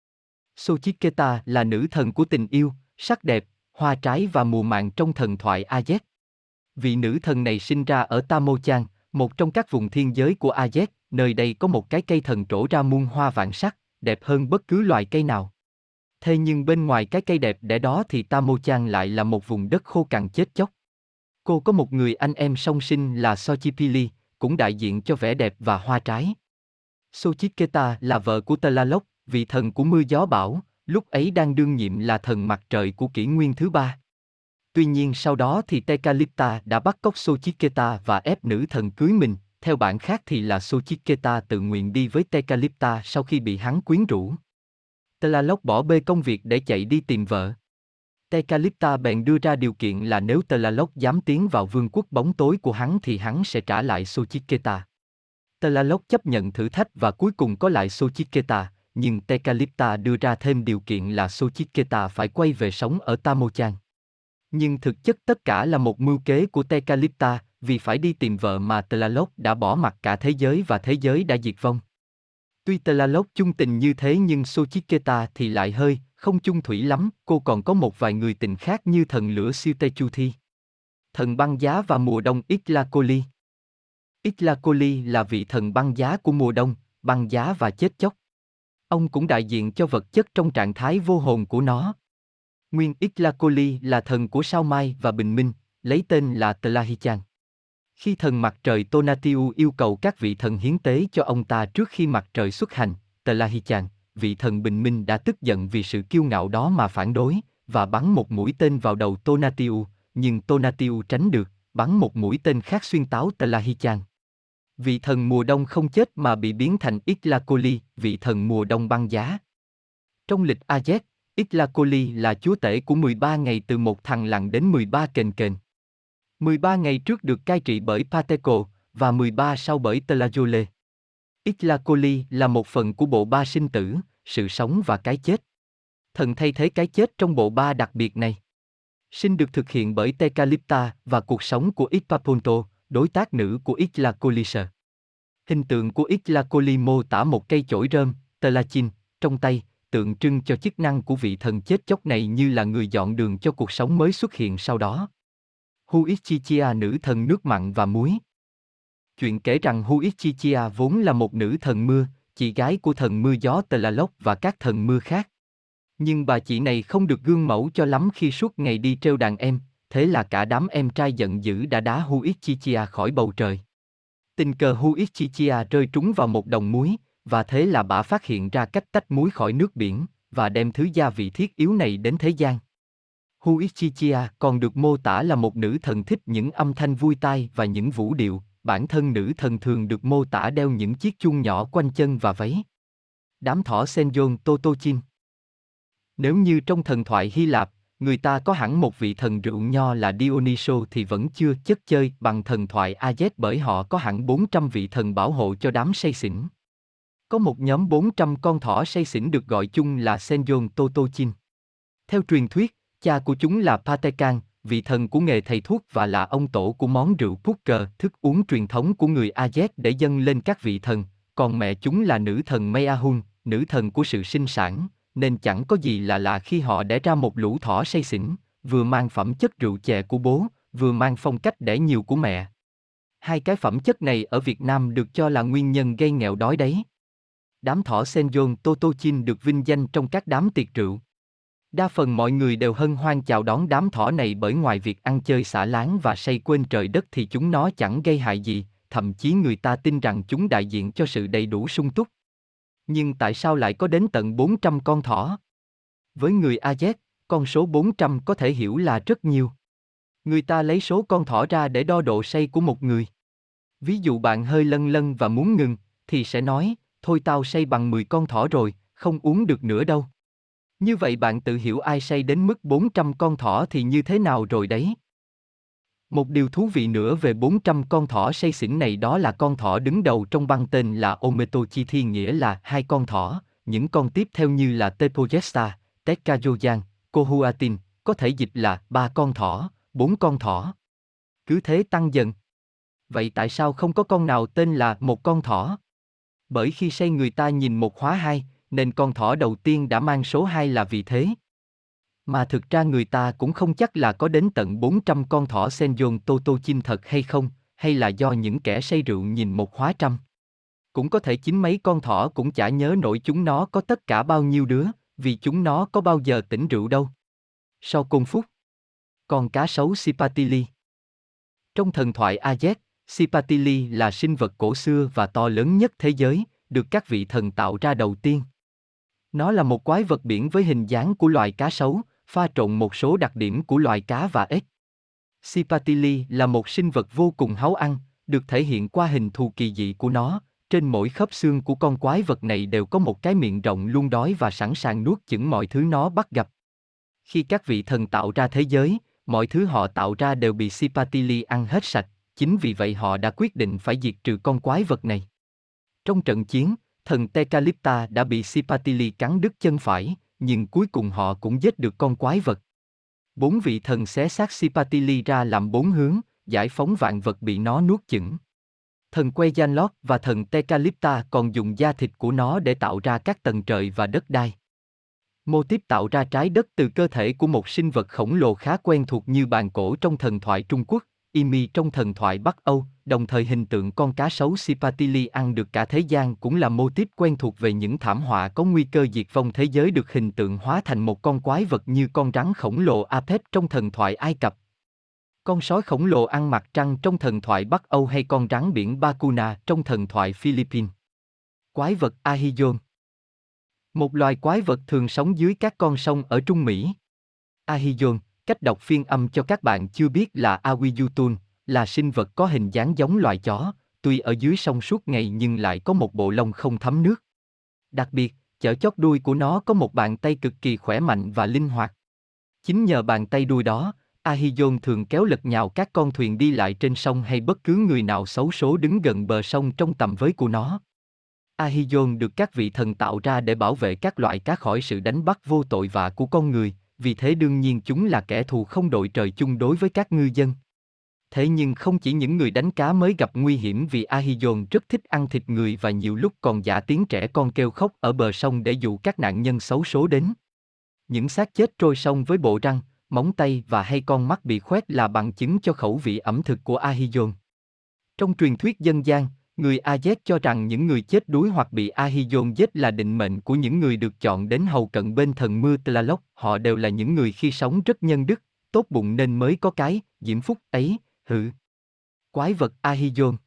Xochitl là nữ thần của tình yêu, sắc đẹp, hoa trái và mùa màng trong thần thoại Aztec. Vị nữ thần này sinh ra ở Tamochan, một trong các vùng thiên giới của Aztec, nơi đây có một cái cây thần trổ ra muôn hoa vạn sắc, đẹp hơn bất cứ loài cây nào. Thế nhưng bên ngoài cái cây đẹp đẽ đó thì Tamochan lại là một vùng đất khô cằn chết chóc. Cô có một người anh em song sinh là Xochipilli, cũng đại diện cho vẻ đẹp và hoa trái. Xochitl là vợ của Tlaloc, vị thần của mưa gió bão, lúc ấy đang đương nhiệm là thần mặt trời của kỷ nguyên thứ 3. Tuy nhiên sau đó thì Tecalipta đã bắt cóc Xochitl và ép nữ thần cưới mình, theo bản khác thì là Xochitl tự nguyện đi với Tecalipta sau khi bị hắn quyến rũ. Tlaloc bỏ bê công việc để chạy đi tìm vợ. Tecalipta bèn đưa ra điều kiện là nếu Tlaloc dám tiến vào vương quốc bóng tối của hắn thì hắn sẽ trả lại Xochitl. Tlaloc chấp nhận thử thách và cuối cùng có lại Xochitl, nhưng Tecalipta đưa ra thêm điều kiện là Xochitl phải quay về sống ở Tamochan. Nhưng thực chất tất cả là một mưu kế của Tecalipta, vì phải đi tìm vợ mà Tlaloc đã bỏ mặc cả thế giới và thế giới đã diệt vong. Tuy Tlaloc chung tình như thế nhưng Xochitl thì lại hơi không chung thủy lắm, cô còn có một vài người tình khác như thần lửa Xiuhtecuhtli, thần băng giá và mùa đông Itlacoli. Itlacoli là vị thần băng giá của mùa đông, băng giá và chết chóc. Ông cũng đại diện cho vật chất trong trạng thái vô hồn của nó. Nguyên Itlacoli là thần của sao mai và bình minh, lấy tên là Tlahichan. Khi thần mặt trời Tonatiuh yêu cầu các vị thần hiến tế cho ông ta trước khi mặt trời xuất hành, Tlahichan, vị thần bình minh đã tức giận vì sự kiêu ngạo đó mà phản đối, và bắn một mũi tên vào đầu Tonatiuh, nhưng Tonatiuh tránh được, bắn một mũi tên khác xuyên táo Tlahichan. Vị thần mùa đông không chết mà bị biến thành Itlacoli, vị thần mùa đông băng giá. Trong lịch Aztec, Itlacoli là chúa tể của 13 ngày từ một thằng lằn đến 13 kền kền. 13 ngày trước được cai trị bởi Pateco, và 13 sau bởi Tlajole. Itlacoli là một phần của bộ ba sinh tử, sự sống và cái chết. Thần thay thế cái chết trong bộ ba đặc biệt này. Sinh được thực hiện bởi Tecalipta và cuộc sống của Itpaponto, đối tác nữ của Itlacolisha. Hình tượng của Itlacoli mô tả một cây chổi rơm, Tlachin, trong tay, tượng trưng cho chức năng của vị thần chết chóc này như là người dọn đường cho cuộc sống mới xuất hiện sau đó. Huitchichia nữ thần nước mặn và muối. Chuyện kể rằng Huitchichia vốn là một nữ thần mưa, chị gái của thần mưa gió Tlaloc và các thần mưa khác. Nhưng bà chị này không được gương mẫu cho lắm khi suốt ngày đi trêu đàn em, thế là cả đám em trai giận dữ đã đá Huitchichia khỏi bầu trời. Tình cờ Huitchichia rơi trúng vào một đồng muối, và thế là bà phát hiện ra cách tách muối khỏi nước biển, và đem thứ gia vị thiết yếu này đến thế gian. Huitchichia còn được mô tả là một nữ thần thích những âm thanh vui tai và những vũ điệu, bản thân nữ thần thường được mô tả đeo những chiếc chuông nhỏ quanh chân và váy. Đám thỏ Senjon Totochin. Nếu như trong thần thoại Hy Lạp, người ta có hẳn một vị thần rượu nho là Dionyso thì vẫn chưa chất chơi bằng thần thoại Aztec bởi họ có hẳn 400 vị thần bảo hộ cho đám say xỉn. Có một nhóm 400 con thỏ say xỉn được gọi chung là Senjon Totochin. Theo truyền thuyết, cha của chúng là Patecan, vị thần của nghề thầy thuốc và là ông tổ của món rượu poker, thức uống truyền thống của người Aztec để dâng lên các vị thần, còn mẹ chúng là nữ thần Mayahun, nữ thần của sự sinh sản, nên chẳng có gì là lạ khi họ đẻ ra một lũ thỏ say xỉn, vừa mang phẩm chất rượu chè của bố, vừa mang phong cách đẻ nhiều của mẹ. Hai cái phẩm chất này ở Việt Nam được cho là nguyên nhân gây nghèo đói đấy. Đám thỏ Senjon Totochin được vinh danh trong các đám tiệc rượu. Đa phần mọi người đều hân hoan chào đón đám thỏ này bởi ngoài việc ăn chơi xả láng và say quên trời đất thì chúng nó chẳng gây hại gì, thậm chí người ta tin rằng chúng đại diện cho sự đầy đủ sung túc. Nhưng tại sao lại có đến tận 400 con thỏ? Với người Aztec, con số 400 có thể hiểu là rất nhiều. Người ta lấy số con thỏ ra để đo độ say của một người. Ví dụ bạn hơi lân lân và muốn ngừng, thì sẽ nói, thôi tao say bằng 10 con thỏ rồi, không uống được nữa đâu. Như vậy bạn tự hiểu ai say đến mức 400 con thỏ thì như thế nào rồi đấy. Một điều thú vị nữa về 400 con thỏ say xỉn này đó là con thỏ đứng đầu trong băng tên là Ometochithi, nghĩa là hai con thỏ, những con tiếp theo như là Tepojesta, Tekkayoyan, Kohuatin, có thể dịch là 3 con thỏ, 4 con thỏ. Cứ thế tăng dần. Vậy tại sao không có con nào tên là một con thỏ? Bởi khi say người ta nhìn một hóa hai, nên con thỏ đầu tiên đã mang số 2 là vì thế. Mà thực ra người ta cũng không chắc là có đến tận 400 con thỏ Senjon Totochin thật hay không, hay là do những kẻ say rượu nhìn một hóa trăm. Cũng có thể chính mấy con thỏ cũng chả nhớ nổi chúng nó có tất cả bao nhiêu đứa, vì chúng nó có bao giờ tỉnh rượu đâu. Sau Côn Phúc. Con cá sấu Sipatili. Trong thần thoại Aztec, Sipatili là sinh vật cổ xưa và to lớn nhất thế giới, được các vị thần tạo ra đầu tiên. Nó là một quái vật biển với hình dáng của loài cá sấu, pha trộn một số đặc điểm của loài cá và ếch. Sipatili là một sinh vật vô cùng háu ăn, được thể hiện qua hình thù kỳ dị của nó. Trên mỗi khớp xương của con quái vật này đều có một cái miệng rộng luôn đói và sẵn sàng nuốt chửng mọi thứ nó bắt gặp. Khi các vị thần tạo ra thế giới, mọi thứ họ tạo ra đều bị Sipatili ăn hết sạch, chính vì vậy họ đã quyết định phải diệt trừ con quái vật này. Trong trận chiến, thần Tecalipta đã bị Sipatili cắn đứt chân phải, nhưng cuối cùng họ cũng giết được con quái vật. 4 vị thần xé xác Sipatili ra làm 4 hướng, giải phóng vạn vật bị nó nuốt chửng. Thần Quejanlot và thần Tecalipta còn dùng da thịt của nó để tạo ra các tầng trời và đất đai. Mô típ tạo ra trái đất từ cơ thể của một sinh vật khổng lồ khá quen thuộc như bàn cổ trong thần thoại Trung Quốc, Imi trong thần thoại Bắc Âu, đồng thời hình tượng con cá sấu Sipatili ăn được cả thế gian cũng là mô típ quen thuộc về những thảm họa có nguy cơ diệt vong thế giới được hình tượng hóa thành một con quái vật như con rắn khổng lồ Apep trong thần thoại Ai Cập. Con sói khổng lồ ăn mặt trăng trong thần thoại Bắc Âu hay con rắn biển Bakuna trong thần thoại Philippines. Quái vật Ahijon. Một loài quái vật thường sống dưới các con sông ở Trung Mỹ. Ahijon, cách đọc phiên âm cho các bạn chưa biết là Awiyutun, là sinh vật có hình dáng giống loài chó, tuy ở dưới sông suốt ngày nhưng lại có một bộ lông không thấm nước. Đặc biệt, chở chót đuôi của nó có một bàn tay cực kỳ khỏe mạnh và linh hoạt. Chính nhờ bàn tay đuôi đó, Ahijon thường kéo lật nhào các con thuyền đi lại trên sông hay bất cứ người nào xấu số đứng gần bờ sông trong tầm với của nó. Ahijon được các vị thần tạo ra để bảo vệ các loại cá khỏi sự đánh bắt vô tội vạ của con người, vì thế đương nhiên chúng là kẻ thù không đội trời chung đối với các ngư dân. Thế nhưng không chỉ những người đánh cá mới gặp nguy hiểm vì Ahijon rất thích ăn thịt người và nhiều lúc còn giả tiếng trẻ con kêu khóc ở bờ sông để dụ các nạn nhân xấu số đến. Những xác chết trôi sông với bộ răng, móng tay và hay con mắt bị khoét là bằng chứng cho khẩu vị ẩm thực của Ahijon. Trong truyền thuyết dân gian, người Aztec cho rằng những người chết đuối hoặc bị Ahijon giết là định mệnh của những người được chọn đến hầu cận bên thần mưa Tlaloc. Họ đều là những người khi sống rất nhân đức, tốt bụng nên mới có cái diễm phúc ấy. Quái vật Ahijon.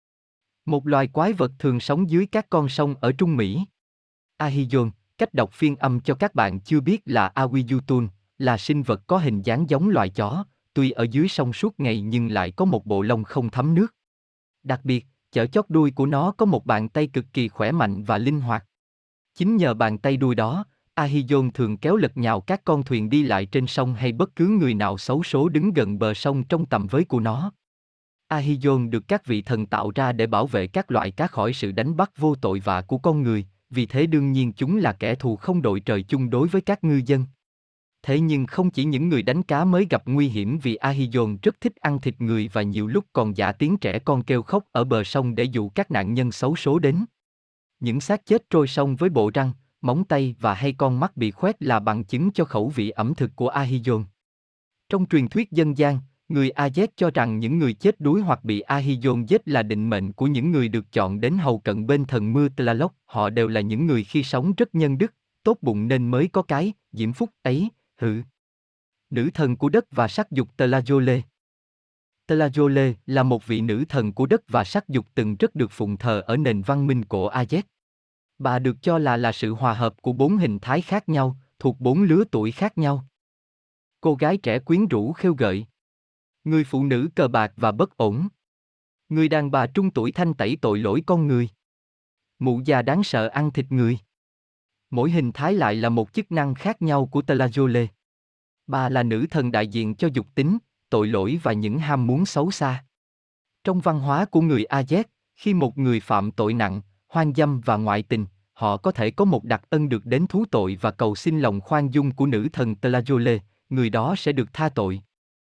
Một loài quái vật thường sống dưới các con sông ở Trung Mỹ. Ahijon, cách đọc phiên âm cho các bạn chưa biết là Awiyutun, là sinh vật có hình dáng giống loài chó, tuy ở dưới sông suốt ngày nhưng lại có một bộ lông không thấm nước. Đặc biệt, chở chót đuôi của nó có một bàn tay cực kỳ khỏe mạnh và linh hoạt. Chính nhờ bàn tay đuôi đó, Ahijon thường kéo lật nhào các con thuyền đi lại trên sông hay bất cứ người nào xấu số đứng gần bờ sông trong tầm với của nó. Ahijon được các vị thần tạo ra để bảo vệ các loại cá khỏi sự đánh bắt vô tội vạ của con người, vì thế đương nhiên chúng là kẻ thù không đội trời chung đối với các ngư dân. Thế nhưng không chỉ những người đánh cá mới gặp nguy hiểm vì Ahiyon rất thích ăn thịt người và nhiều lúc còn giả tiếng trẻ con kêu khóc ở bờ sông để dụ các nạn nhân xấu số đến. Những xác chết trôi sông với bộ răng, móng tay và hay con mắt bị khoét là bằng chứng cho khẩu vị ẩm thực của Ahiyon. Trong truyền thuyết dân gian, người Aztec cho rằng những người chết đuối hoặc bị Ahiyon giết là định mệnh của những người được chọn đến hầu cận bên thần mưa Tlaloc. Họ đều là những người khi sống rất nhân đức, tốt bụng nên mới có cái diễm phúc ấy. Nữ thần của đất và sắc dục Tlajole. Tlajole là một vị nữ thần của đất và sắc dục từng rất được phụng thờ ở nền văn minh cổ Aztec. Bà được cho là sự hòa hợp của 4 hình thái khác nhau, thuộc 4 lứa tuổi khác nhau. Cô gái trẻ quyến rũ khêu gợi. Người phụ nữ cờ bạc và bất ổn. Người đàn bà trung tuổi thanh tẩy tội lỗi con người. Mụ già đáng sợ ăn thịt người. Mỗi hình thái lại là một chức năng khác nhau của Tlajole. Bà là nữ thần đại diện cho dục tính, tội lỗi và những ham muốn xấu xa. Trong văn hóa của người Aztec, khi một người phạm tội nặng, hoang dâm và ngoại tình, họ có thể có một đặc ân được đến thú tội và cầu xin lòng khoan dung của nữ thần Tlajole, người đó sẽ được tha tội.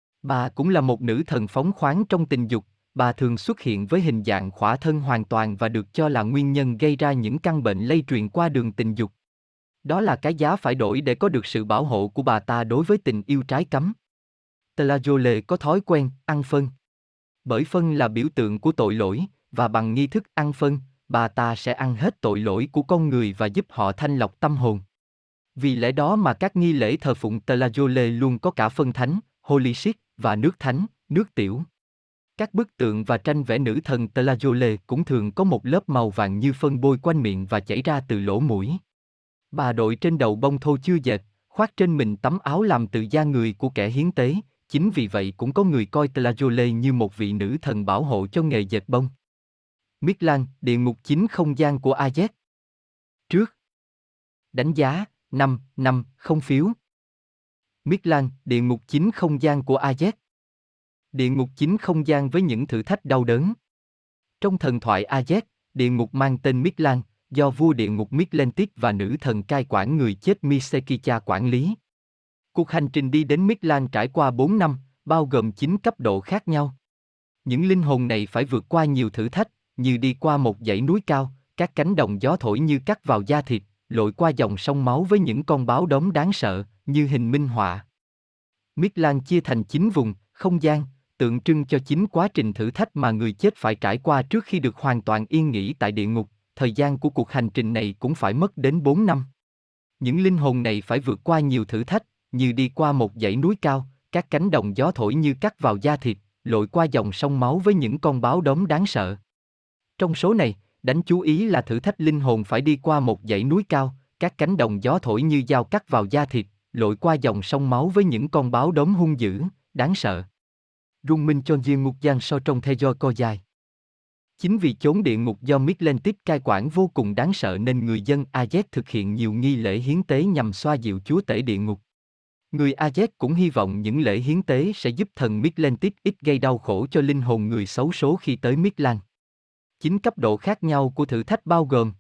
Bà cũng là một nữ thần phóng khoáng trong tình dục, bà thường xuất hiện với hình dạng khỏa thân hoàn toàn và được cho là nguyên nhân gây ra những căn bệnh lây truyền qua đường tình dục. Đó là cái giá phải đổi để có được sự bảo hộ của bà ta đối với tình yêu trái cấm. Tlajole có thói quen ăn phân. Bởi phân là biểu tượng của tội lỗi, và bằng nghi thức ăn phân, bà ta sẽ ăn hết tội lỗi của con người và giúp họ thanh lọc tâm hồn. Vì lẽ đó mà các nghi lễ thờ phụng Tlajole luôn có cả phân thánh, Holy Shit, và nước thánh, nước tiểu. Các bức tượng và tranh vẽ nữ thần Tlajole cũng thường có một lớp màu vàng như phân bôi quanh miệng và chảy ra từ lỗ mũi. Bà đội trên đầu bông thô chưa dệt, khoác trên mình tấm áo làm từ da người của kẻ hiến tế, chính vì vậy cũng có người coi Tlajole như một vị nữ thần bảo hộ cho nghề dệt bông. Mictlan, địa ngục chính không gian của Aztec. Trước. Đánh giá, 5, không phiếu. Mictlan, địa ngục chính không gian của Aztec. Địa ngục chính không gian với những thử thách đau đớn. Trong thần thoại Aztec, địa ngục mang tên Mictlan, do vua địa ngục Mictlantecuhtli và nữ thần cai quản người chết Misekicha quản lý. Cuộc hành trình đi đến Mictlan trải qua 4 năm, bao gồm 9 cấp độ khác nhau. Những linh hồn này phải vượt qua nhiều thử thách, như đi qua một dãy núi cao, các cánh đồng gió thổi như cắt vào da thịt, lội qua dòng sông máu với những con báo đốm đáng sợ, như hình minh họa. Mictlan chia thành 9 vùng, không gian, tượng trưng cho 9 quá trình thử thách mà người chết phải trải qua trước khi được hoàn toàn yên nghỉ tại địa ngục. Thời gian của cuộc hành trình này cũng phải mất đến 4 năm. Những linh hồn này phải vượt qua nhiều thử thách, như đi qua một dãy núi cao, các cánh đồng gió thổi như cắt vào da thịt, lội qua dòng sông máu với những con báo đốm đáng sợ. Trong số này, đáng chú ý là thử thách linh hồn phải đi qua một dãy núi cao, các cánh đồng gió thổi như dao cắt vào da thịt, lội qua dòng sông máu với những con báo đốm hung dữ, đáng sợ. Rung minh cho riêng ngục gian so trong theo dõi co dài. Chính vì chốn địa ngục do Mictlantecuhtli cai quản vô cùng đáng sợ nên người dân Aztec thực hiện nhiều nghi lễ hiến tế nhằm xoa dịu chúa tể địa ngục. Người Aztec cũng hy vọng những lễ hiến tế sẽ giúp thần Mictlantecuhtli ít gây đau khổ cho linh hồn người xấu số khi tới Mictlan. 9 cấp độ khác nhau của thử thách bao gồm: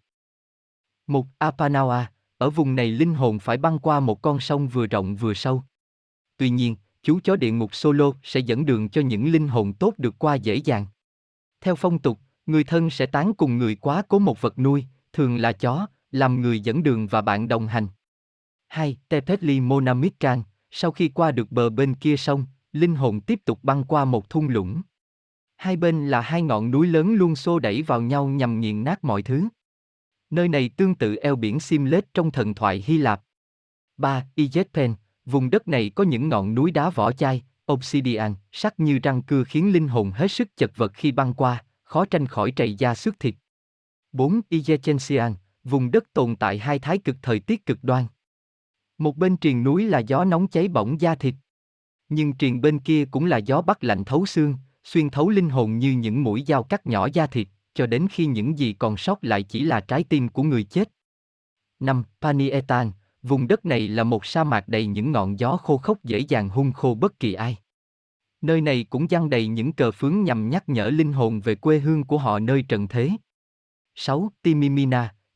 1. Apanawa, ở vùng này linh hồn phải băng qua một con sông vừa rộng vừa sâu. Tuy nhiên, chú chó địa ngục Solo sẽ dẫn đường cho những linh hồn tốt được qua dễ dàng. Theo phong tục, người thân sẽ tán cùng người quá cố một vật nuôi, thường là chó, làm người dẫn đường và bạn đồng hành. 2. Tepetli Monamikkan, sau khi qua được bờ bên kia sông, linh hồn tiếp tục băng qua một thung lũng. Hai bên là hai ngọn núi lớn luôn xô đẩy vào nhau nhằm nghiền nát mọi thứ. Nơi này tương tự eo biển Simlet trong thần thoại Hy Lạp. 3. Izetpen, vùng đất này có những ngọn núi đá vỏ chai, obsidian, sắc như răng cưa khiến linh hồn hết sức chật vật khi băng qua, khó tránh khỏi trầy da xước thịt. 4. Igecensian, vùng đất tồn tại hai thái cực thời tiết cực đoan. Một bên triền núi là gió nóng cháy bỏng da thịt. Nhưng triền bên kia cũng là gió bắc lạnh thấu xương, xuyên thấu linh hồn như những mũi dao cắt nhỏ da thịt, cho đến khi những gì còn sót lại chỉ là trái tim của người chết. 5. Panietan, vùng đất này là một sa mạc đầy những ngọn gió khô khốc dễ dàng hun khô bất kỳ ai. Nơi này cũng giăng đầy những cờ phướng nhằm nhắc nhở linh hồn về quê hương của họ nơi trần thế. 6. Timimina,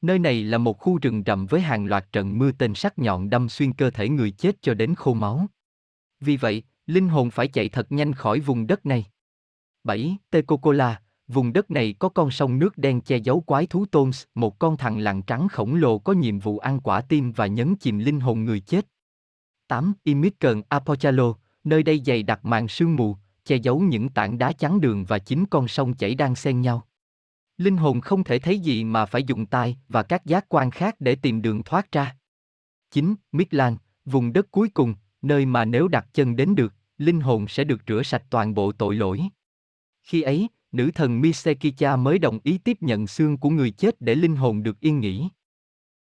Nơi này là một khu rừng rậm với hàng loạt trận mưa tên sắc nhọn đâm xuyên cơ thể người chết cho đến khô máu. Vì vậy, linh hồn phải chạy thật nhanh khỏi vùng đất này. 7. Tecocola, vùng đất này có con sông nước đen che giấu quái thú Tons, một con thằn lằn trắng khổng lồ có nhiệm vụ ăn quả tim và nhấn chìm linh hồn người chết. 8. Imithken Apochalo, nơi đây dày đặc màn sương mù, che giấu những tảng đá chắn đường và 9 con sông chảy đang xen nhau. Linh hồn không thể thấy gì mà phải dùng tai và các giác quan khác để tìm đường thoát ra. 9. Midland, vùng đất cuối cùng, nơi mà nếu đặt chân đến được, linh hồn sẽ được rửa sạch toàn bộ tội lỗi. Khi ấy, nữ thần Misekicha mới đồng ý tiếp nhận xương của người chết để linh hồn được yên nghỉ.